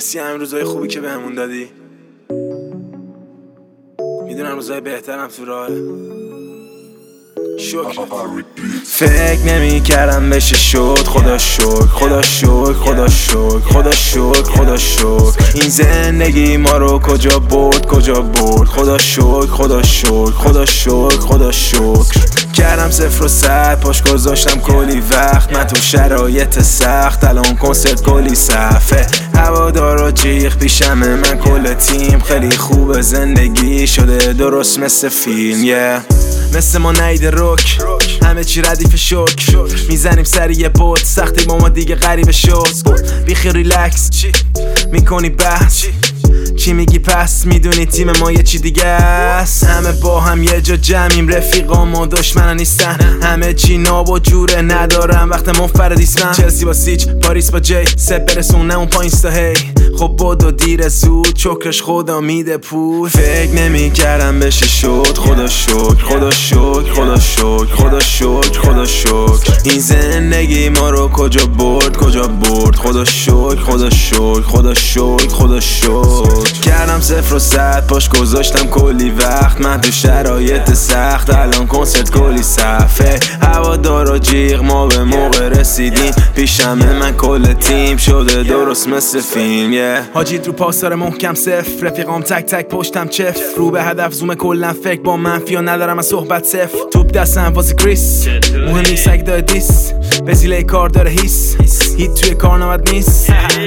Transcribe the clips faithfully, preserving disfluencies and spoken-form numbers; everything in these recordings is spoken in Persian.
مرسی همین روزای خوبی که بهمون دادی. میدونم روزای بهترم تو راهه. شکر. فکر نمی کردم بشه شد. خدا شکر خدا شکر خدا شکر خدا شکر خدا شکر. این زندگی ما رو کجا برد کجا برد. خدا شکر خدا شکر خدا شکر خدا شکر. کردم صفر و صد پاش گذاشتم کلی وقت. من تو شرایط سخت الان کنسرت کلی صفحه. هوادارا جیغ پیشمه من کل تیم. خیلی خوبه زندگی شده درست مثل فیلم yeah. مثل ما نیده روک همه چی ردیف شک. میزنیم سری یه بود سختی با ما دیگه غریبه شد. بیخی ریلکس میکنی بحث چی میگی پس میدونی تیم ما یه چی دیگه است. همه با هم یه جا جمعیم رفیقام و دشمنا نیستن. همه چی ناب و جوره ندارم وقت منفردیست. من چلسی با سیچ پاریس با جی سب برسونه اون پایین ستا هی. خب بود و دیر زود چکرش خدا میده پول. فکر نمی کردم بشه شد. خدا شکر خدا شکر خدا شکر خدا شکر خدا شکر. این زندگی ما رو کجا برد کجا برد. خدا شکر خدا شکر خدا شکر خدا شکر. کردم صفر و صد پاش گذاشتم کلی وقت. من تو شرایط سخت الان کنسرت کلی صفحه. هوادارا جیغ ما به موقع رسیدیم. پیشمه من کل تیم شده درست مثل فیلم yeah. حاجید رو پاسار محکم صفر. رفیقام تک تک پشتم چف. رو به هدف زوم کلن فکر با منفی و ندارم از صحبت صفر. توپ دستم واسه کریس مهم نیست اگه داره دیس. بزیله کار داره هیس هیت توی کار نمد نیست.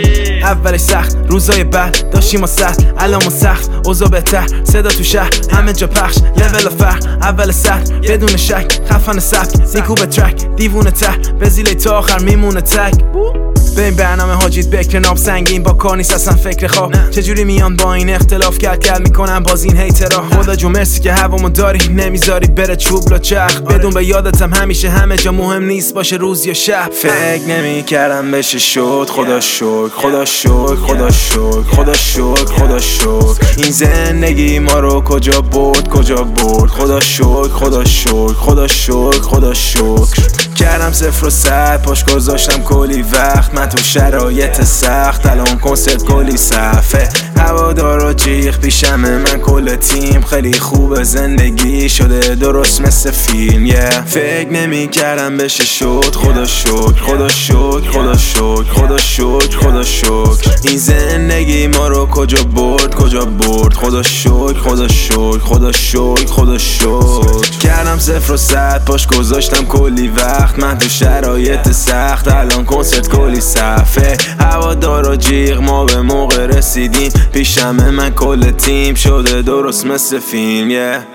اولش سخت روزای بعد داشتیم ما سخت الان ما سخت اوضاع بهتر. صدا تو شهر همه جا پخش لول فرق اول سر بدون شک. خفن سبک نیکو به ترک دیوونه ته بزیله تا آخر میمونه تک. به این برنامه حاجید بکر ناب سنگین با کار نیست اصلا فکر خواب. چجوری میان با این اختلاف کرد کرد میکنم باز این هیترا. خدا جو مرسی که هوامو داری نمیذاری بره چوب لا چرخ. بدون به یادتم همیشه همه جا مهم نیست باشه روز یا شب. فکر نمی کردم بشه شد. خدا شکر خدا شکر خدا شکر خدا شکر خدا شکر. این زندگی ما رو کجا برد کجا برد. خدا شکر خدا شکر خدا شکر خدا شکر. کردم صفر و صد پاش گذاشتم کلی وقت. من تو شرایط سخت الان کنسرت کلی صفحه. هوادارا جیغ پیشمه من کل تیم. خیلی خوبه زندگی شده درست مثل فیلم yeah. فکر نمی کردم بشه شد. خدا شکر خدا شکر خدا شکر خدا شکر خدا شکر. این زندگی ما رو کجا برد کجا برد. خدا شکر خدا شکر خدا شکر خدا شکر. کردم صفر و صد پاش گذاشتم کلی وقت. من تو شرایط سخت الان کنسرت کلی صفحه. هوادارا جیغ ما به موقع رسیدیم. پیشمه من کل تیم شده درست مثل فیلم yeah.